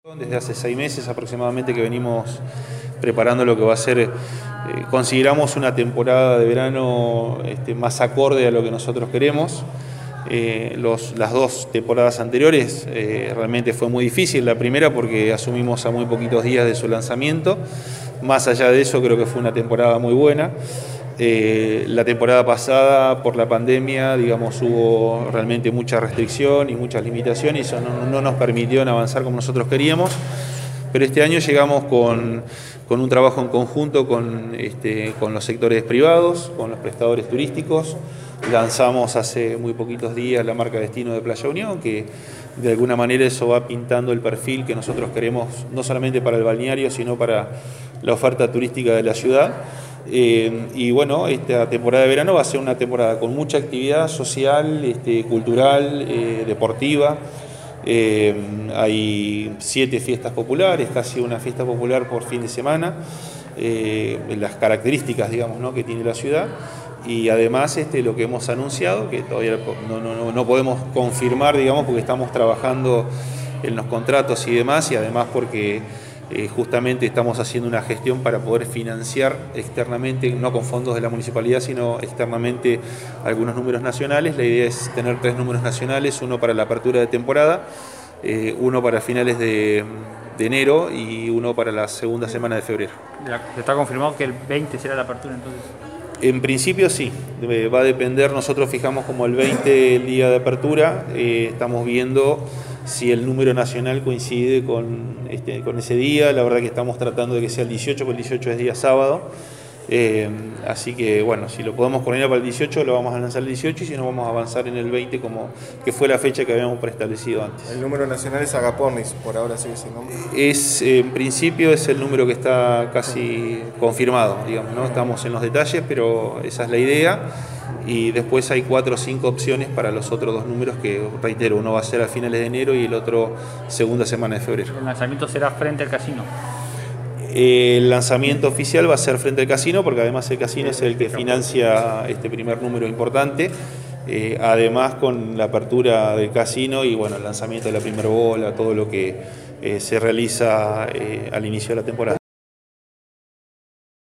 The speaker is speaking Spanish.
Desde hace 6 meses aproximadamente que venimos preparando lo que va a ser, consideramos una temporada de verano más acorde a lo que nosotros queremos. Las 2 temporadas anteriores realmente fue muy difícil. La primera porque asumimos a muy poquitos días de su lanzamiento. Más allá de eso, creo que fue una temporada muy buena. La temporada pasada, por la pandemia, digamos, hubo realmente mucha restricción y muchas limitaciones y eso no nos permitió avanzar como nosotros queríamos. Pero este año llegamos con un trabajo en conjunto con los sectores privados, con los prestadores turísticos. Lanzamos hace muy poquitos días la marca Destino de Playa Unión, que de alguna manera eso va pintando el perfil que nosotros queremos, no solamente para el balneario, sino para la oferta turística de la ciudad. Y bueno, esta temporada de verano va a ser una temporada con mucha actividad social, cultural, deportiva. Hay 7 fiestas populares, casi una fiesta popular por fin de semana, las características, digamos, ¿no?, que tiene la ciudad. Y además lo que hemos anunciado, que todavía no podemos confirmar, digamos, porque estamos trabajando en los contratos y demás, y además porque justamente estamos haciendo una gestión para poder financiar externamente, no con fondos de la municipalidad, sino externamente algunos números nacionales. La idea es tener 3 números nacionales, uno para la apertura de temporada, uno para finales de enero y uno para la segunda semana de febrero. ¿Está confirmado que el 20 será la apertura entonces? En principio sí, va a depender, nosotros fijamos como el 20 el día de apertura, estamos viendo si el número nacional coincide con ese día. La verdad que estamos tratando de que sea el 18, porque el 18 es día sábado, así que bueno, si lo podemos coordinar para el 18 lo vamos a lanzar el 18 y si no vamos a avanzar en el 20 como que fue la fecha que habíamos preestablecido antes. El número nacional es Agapornis, por ahora sigue ese nombre. En principio es el número que está casi confirmado, digamos, ¿no? Estamos en los detalles, pero esa es la idea. Y después hay 4 o 5 opciones para los otros 2 números que, reitero, uno va a ser a finales de enero y el otro segunda semana de febrero. ¿El lanzamiento será frente al casino? El lanzamiento oficial va a ser frente al casino, porque además el casino es el que financia este primer número importante. Además con la apertura del casino y bueno, el lanzamiento de la primera bola, todo lo que se realiza al inicio de la temporada.